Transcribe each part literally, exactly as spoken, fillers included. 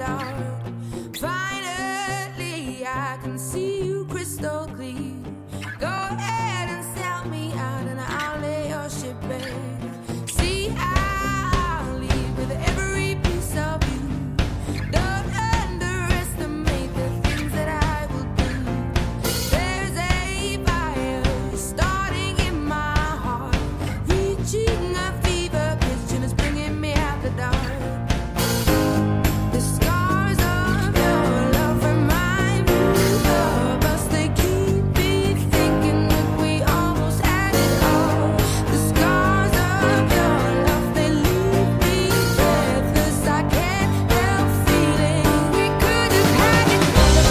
dark. Finally, I can see you crystal clear. Go ahead and sell me out, and I'll lay your ship bare. See, I'll leave with every piece of you. Don't underestimate the things that I will do. There's a fire starting in my heart, reaching a fever pitch, and it's bringing me out the dark. The scars of your love remind me of us. They keep me thinking that we almost had it all. The scars of your love, they leave me breathless. I can't help feeling we could have had it.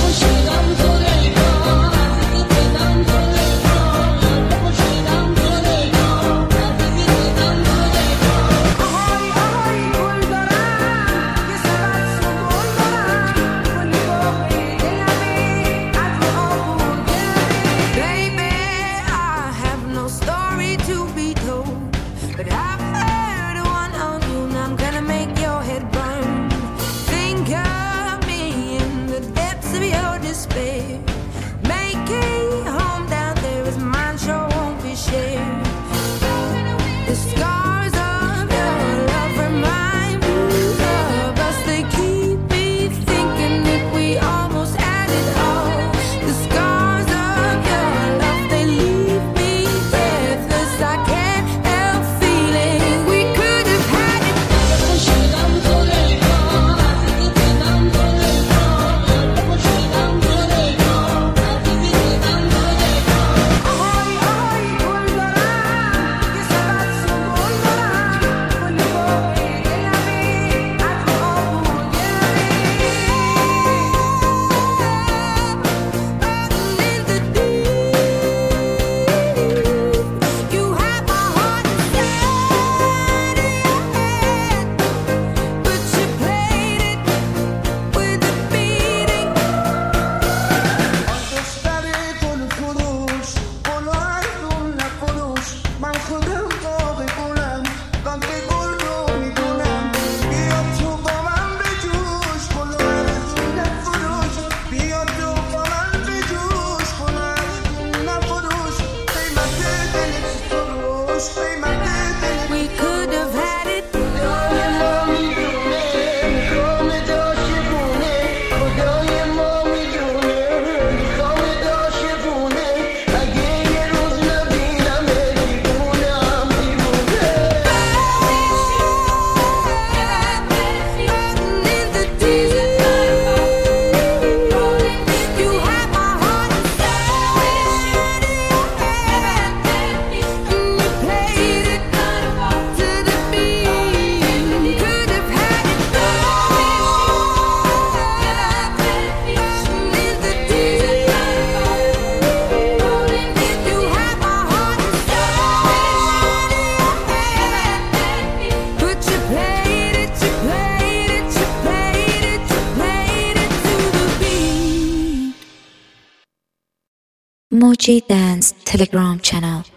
Baby, I have no story to be told, but I've heard one on you, and I'm gonna make your head burn. Think of me in the depths of your despair. Make a home down there as mine sure won't be shared. The scars of your love remind me of us. They keep me thinking that we almost had it all. The scars of your love, they leave me breathless. I can't help feeling we could have had it. You have my heart inside of your head, but you played it with a beating. دختر گل فروش گلای گل نفروش من خودم باغ گلم قند گل رو میدونم بیا تو با من بجوش گلای گل نفروش بیا تو با من بجوش گلای گل نفروش قیمت دلت فروش قیمت دلت We could have had it. خدای ما میدونه میخوام داشتونه خدای ما میدونه میخوام داشتونه اگه یه روز نبینم دیوونم دیوونه In the deep, you have my heart inside of your head, and you played it to the beat. Could have had it. In the deep, you have my heart inside of your head, but you played it, you played it, you played it, you played it to the beat. Moji Dance Telegram channel